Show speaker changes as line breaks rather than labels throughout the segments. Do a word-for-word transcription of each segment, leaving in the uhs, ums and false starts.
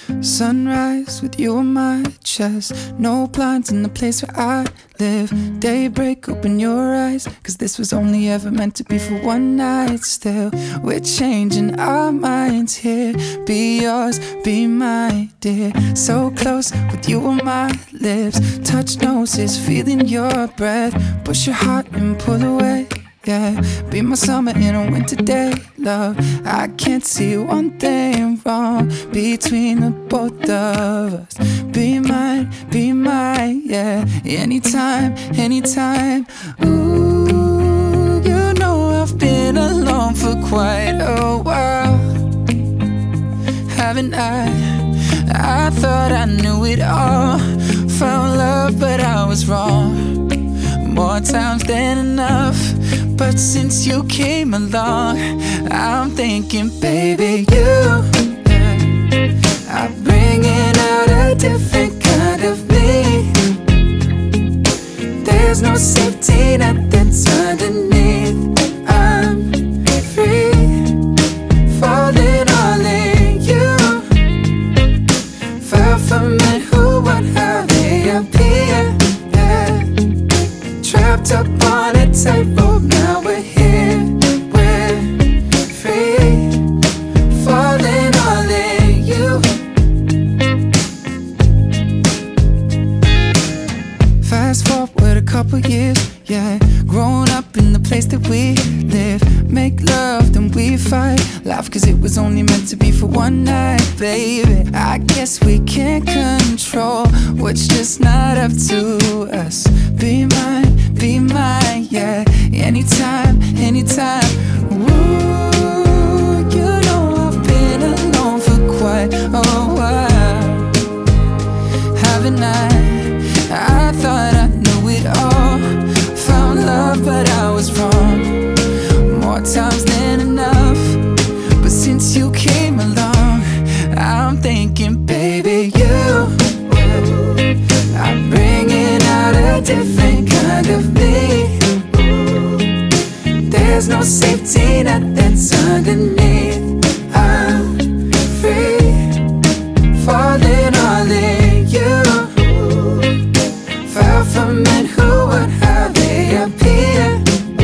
Sunrise with you on my chest. No blinds in the place where I live. Daybreak, open your eyes, cause this was only ever meant to be for one night. Still, we're changing our minds here. Be yours, be my dear. So close with you on my lips. Touch noses, feeling your breath. Push your heart and pull away. Yeah, be my summer in a winter day, love. I can't see one thing wrong between the both of us. Be mine, be mine, yeah. Anytime, anytime. Ooh, you know I've been alone for quite a while, haven't I? I thought I knew it all. Found love, but I was wrong. More times than enough. But since you came along, I'm thinking, baby, you are bringing out a different kind of me. There's no safety net that's underneath. I'm free, falling all in you. Far from it, who, what, how they appear. Yeah. Trapped up on a tightrope, now we're here, we're free, falling all in you. Fast forward a couple years, yeah. Growing up in the place that we live. Make love, then we fight. Laugh cause it was only meant to be for one night, baby. I guess we can't control what's just not up to us. Be mine, be mine, yeah. Anytime, anytime. Ooh, you know I've been alone for quite a while, haven't I? I thought I knew it all. Found love, but I was wrong. More times than enough. But since you came along, I'm thinking, baby, you are bringing out a different kind of me. There's no safety net that's underneath. I'm free, falling all in you. Far from it, who, what, how they appear.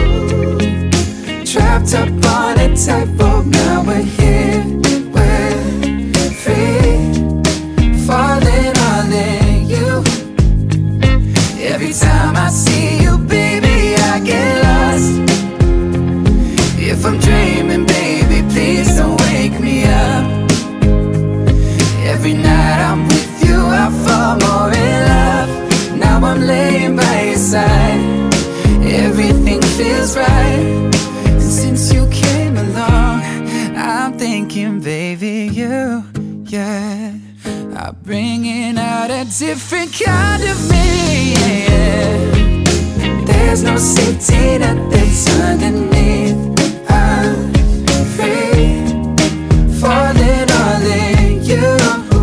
Trapped up on a tightrope, now we're here, we're free, falling all in you. Every time I see you, baby, I get lost. If I'm dreaming, baby, please don't wake me up. Every night I'm with you, I fall more in love. Now I'm laying by your side, everything feels right. And since you came along, I'm thinking, baby, you, yeah, are bringing out a different kind of me, yeah. There's no safety net that's underneath. I'm free, falling all in you.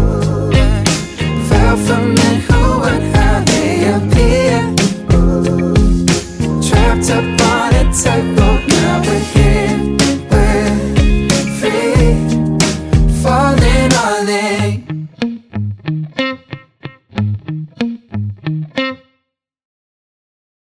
Fell from it, who, what, how they appear. Trapped up on a tightrope.